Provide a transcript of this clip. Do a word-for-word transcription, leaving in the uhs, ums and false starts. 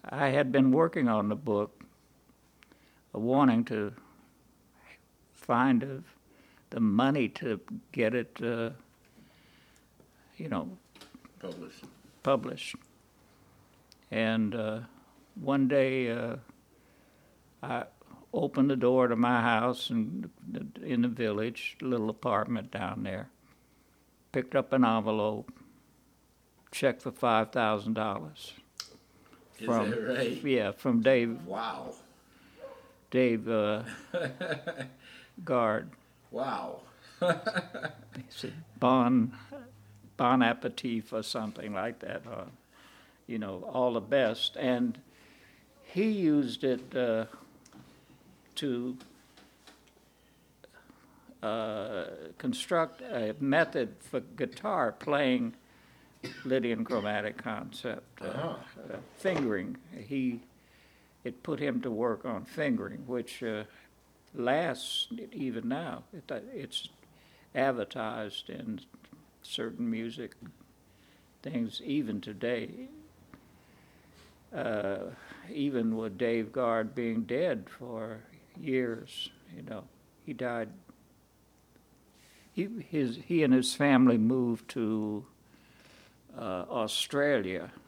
I had been working on the book, uh, wanting to find a, the money to get it, uh, you know, Published. published. And uh, one day uh, I opened the door to my house in, in the village, little apartment down there, picked up an envelope, check for five thousand dollars. Is that right? Yeah, from Dave, Wow. Dave uh, Guard. Wow. He said, bon, bon appetit or something like that, uh, you know, all the best. And he used it uh, to uh, construct a method for guitar playing Lydian chromatic concept, uh, Uh-huh. uh, fingering. He, it put him to work on fingering, which uh, lasts even now. It, uh, it's advertised in certain music things even today. Uh, even with Dave Guard being dead for years, you know, he died. He his he and his family moved to uh, Australia